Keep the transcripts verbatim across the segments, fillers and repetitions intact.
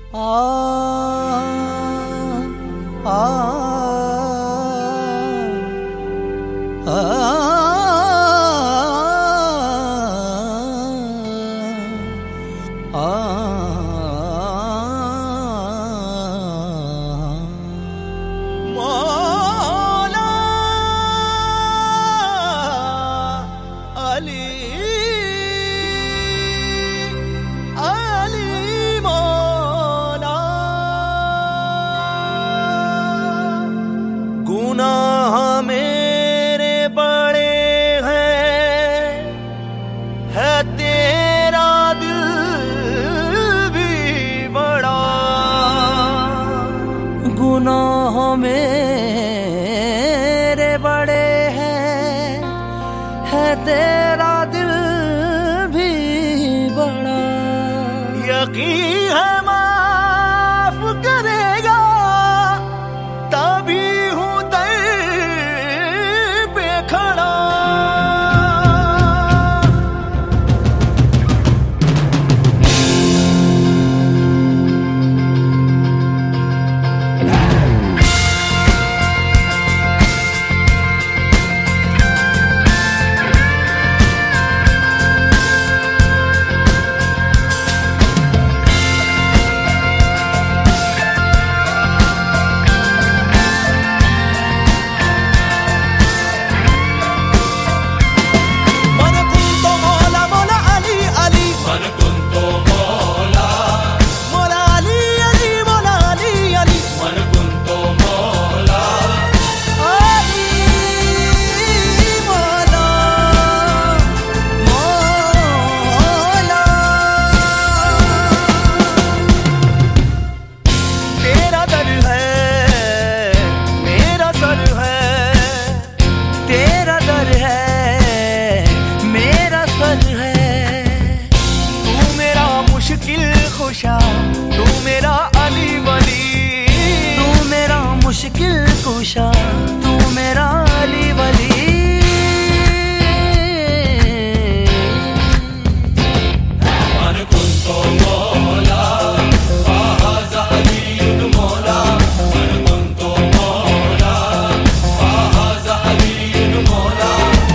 आ आ आ गुनाह मेरे बड़े हैं, है तेरा दिल भी बड़ा। गुनाह मेरे बड़े हैं, है तेरा दिल भी बड़ा। यकीन है माफ करेगा, तभी हूँ दर पे खड़ा। तू मेरा अली वली, तू मेरा मुश्किल कुशा, तू मेरा अली वली। मन कुंतो मौला फाज़ा अलीयुल मौला, मन कुंतो मौला फाज़ा अलीयुल मौला।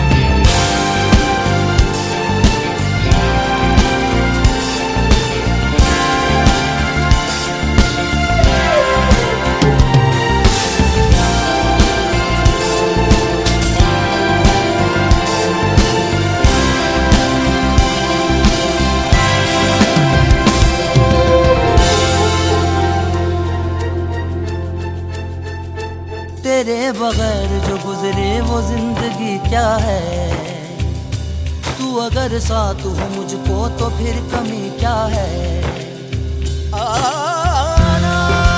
तेरे बगैर जो गुजरे वो जिंदगी क्या है। तू अगर साथ हो मुझको तो फिर कमी क्या है। आना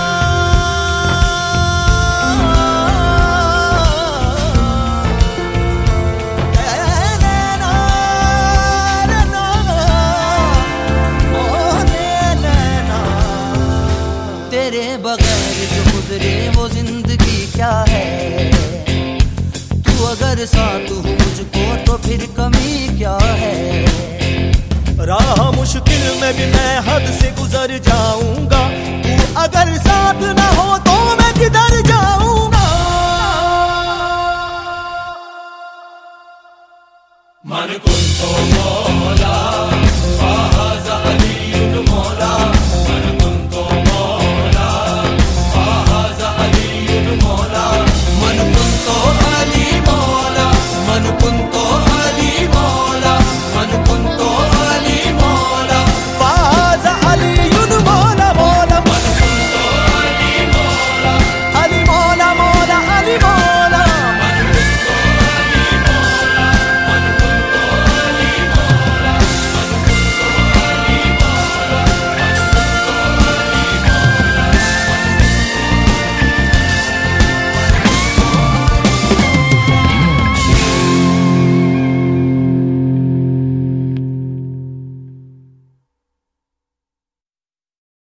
तेरे बगैर जो गुजरे वो जिंदगी क्या है। तू अगर साथ हो मुझको तो फिर कमी क्या है। राह मुश्किल में भी मैं हद से गुजर जाऊंगा, तू अगर साथ ना हो तो मैं किधर जाऊंगा। मन कुंतो मौला